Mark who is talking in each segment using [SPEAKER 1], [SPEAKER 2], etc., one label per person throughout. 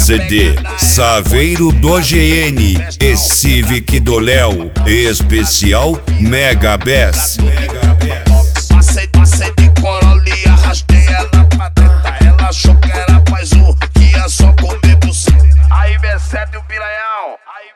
[SPEAKER 1] CD Saveiro do OGN e Civic do Léo, especial Mega Bass.
[SPEAKER 2] Passei de Corolla e arrastei ela pra treta. Ela achou que era mais um, que ia só comer buceta. Aí V7 o piranhão,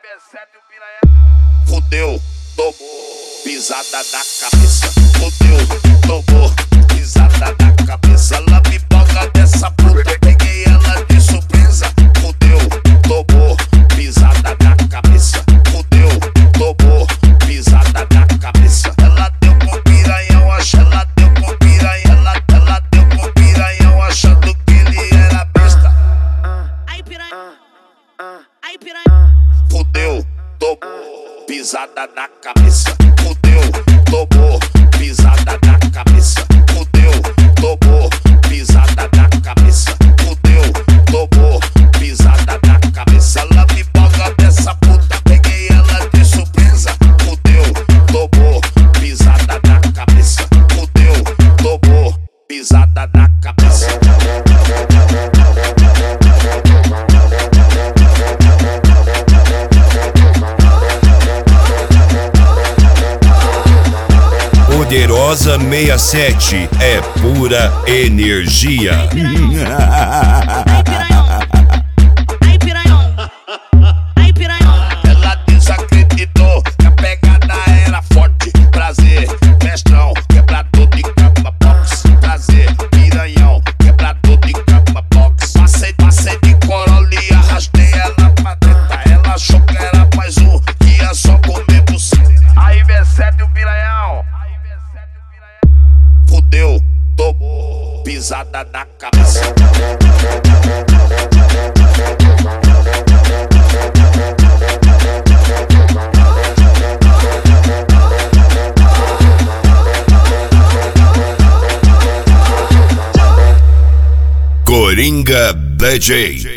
[SPEAKER 2] fudeu, tomou pisada na cabeça. Fudeu, tomou pisada na cabeça. Ela me paga dessa puta, peguei ela de surpresa. Fudeu, tomou pisada na cabeça. Fudeu, tomou pisada na cabeça. Ela deu com piranhão, ela deu com piranhão, ela deu com piranhão, achando que ele era besta.
[SPEAKER 3] Aí piranha.
[SPEAKER 2] Fudeu, tomou pisada na cabeça. Fudeu, tomou pisada na cabeça. Fudeu, tomou pisada na cabeça. Fudeu, tomou pisada na cabeça. Ela me paga dessa puta, peguei ela de surpresa. Fudeu, tomou pisada na cabeça. Fudeu, tomou pisada na cabeça.
[SPEAKER 1] Poderosa 67 é pura energia.
[SPEAKER 3] Aí piranhão. Aí piranhão.
[SPEAKER 2] Ela desacreditou que a pegada era forte. Prazer, mestrão, quebrador de cama box. Prazer, piranhão, quebrador de cama box. Passei de Corolla e arrastei ela pra treta. Ela achou que era mais um, que ia só comer buceta. Aí V7 o piranhão, fudeu, tomou pisada na cabeça.
[SPEAKER 1] Coringa DJ.